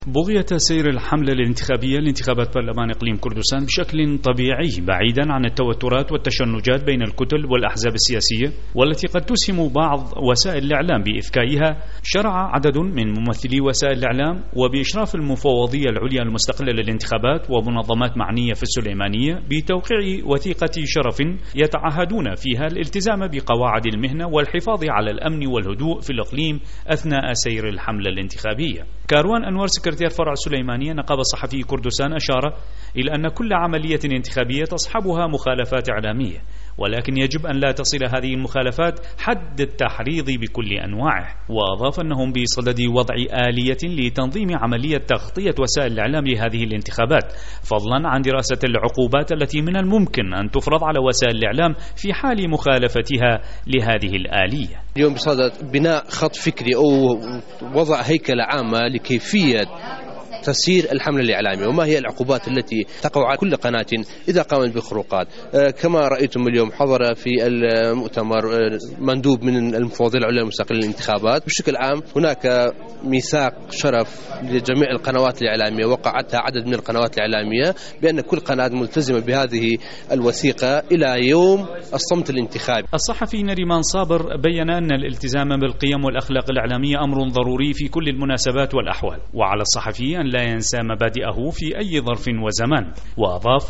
بغية سير الحملة الانتخابية لانتخابات برلمان إقليم كردستان بشكل طبيعي بعيدا عن التوترات والتشنجات بين الكتل والأحزاب السياسية والتي قد تسهم بعض وسائل الإعلام بإذكائها، شرع عدد من ممثلي وسائل الإعلام وبإشراف المفوضية العليا المستقلة للانتخابات ومنظمات معنية في السليمانية بتوقيع وثيقة شرف يتعهدون فيها الالتزام بقواعد المهنة والحفاظ على الأمن والهدوء في الإقليم أثناء سير الحملة الانتخابية. كاروان أنور سكرتير فرع السليمانية نقابة صحفي كردستان أشار إلى أن كل عملية انتخابية تصحبها مخالفات إعلامية، ولكن يجب أن لا تصل هذه المخالفات حد التحريض بكل أنواعه. وأضاف أنهم بصدد وضع آلية لتنظيم عملية تغطية وسائل الإعلام لهذه الانتخابات، فضلا عن دراسة العقوبات التي من الممكن أن تفرض على وسائل الإعلام في حال مخالفتها لهذه الآلية. اليوم بصدد بناء خط فكري أو وضع هيكلة عامة لكيفية تسيير الحملة الإعلامية، وما هي العقوبات التي تقع على كل قناة إذا قامت بخروقات. كما رأيتم اليوم حضر في المؤتمر مندوب من المفوضية العليا المستقلة للانتخابات. بشكل عام هناك ميثاق شرف لجميع القنوات الإعلامية وقعتها عدد من القنوات الإعلامية بأن كل قناة ملتزمة بهذه الوثيقة إلى يوم الصمت الانتخابي. الصحفي نريمان صابر بيّن أن الالتزام بالقيم والأخلاق الإعلامية أمر ضروري في كل المناسبات والأحوال، وعلى الصحفي أن لا ينسى مبادئه في أي ظرف وزمان. وأضاف: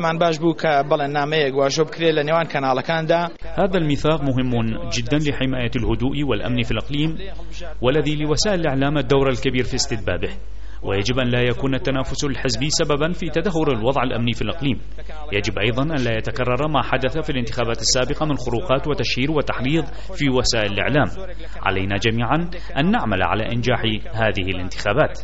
هذا الميثاق مهم جدا لحماية الهدوء والأمن في الإقليم، والذي لوسائل الإعلام الدور الكبير في استتبابه، ويجب أن لا يكون التنافس الحزبي سببا في تدهور الوضع الأمني في الإقليم. يجب أيضا أن لا يتكرر ما حدث في الانتخابات السابقة من خروقات وتشهير وتحريض في وسائل الإعلام. علينا جميعا أن نعمل على إنجاح هذه الانتخابات.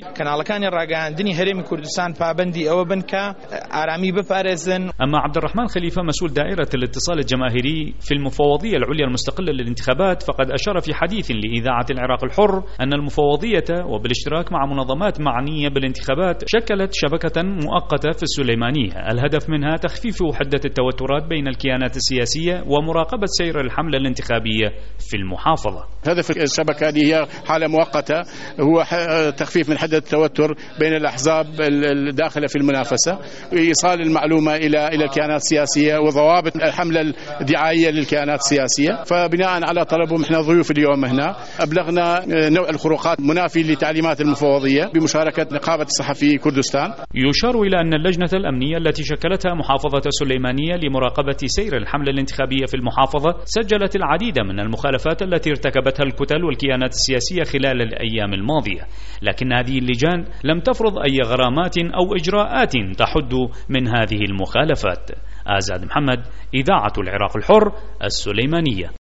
أما عبد الرحمن خليفة مسؤول دائرة الاتصال الجماهيري في المفوضية العليا المستقلة للانتخابات، فقد أشار في حديث لإذاعة العراق الحر أن المفوضية وبالاشتراك مع منظمات معنية بالانتخابات شكلت شبكة مؤقتة في السليمانية، الهدف منها تخفيف حدة التوترات بين الكيانات السياسية ومراقبة سير الحملة الانتخابية في المحافظة. هدف الشبكة هي حالة مؤقتة، هو تخفيف من حدة التوتر بين الأحزاب الداخلة في المنافسة، إيصال المعلومة إلى الكيانات السياسية وضوابط الحملة الدعائية للكيانات السياسية. فبناء على طلبهم احنا ضيوف اليوم هنا أبلغنا نوع الخروقات منافي لتعليمات المفوضية بمشاركة نقابة الصحفي كردستان. يشار إلى أن اللجنة الأمنية التي شكلتها محافظة السليمانية لمراقبة سير الحملة الانتخابية في المحافظة سجلت العديد من المخالفات التي ارتكبتها الكتل والكيانات السياسية خلال الأيام الماضية، لكن هذه اللجان لم تفرض أي غرامات أو إجراءات تحد من هذه المخالفات. آزاد محمد، إذاعة العراق الحر، السليمانية.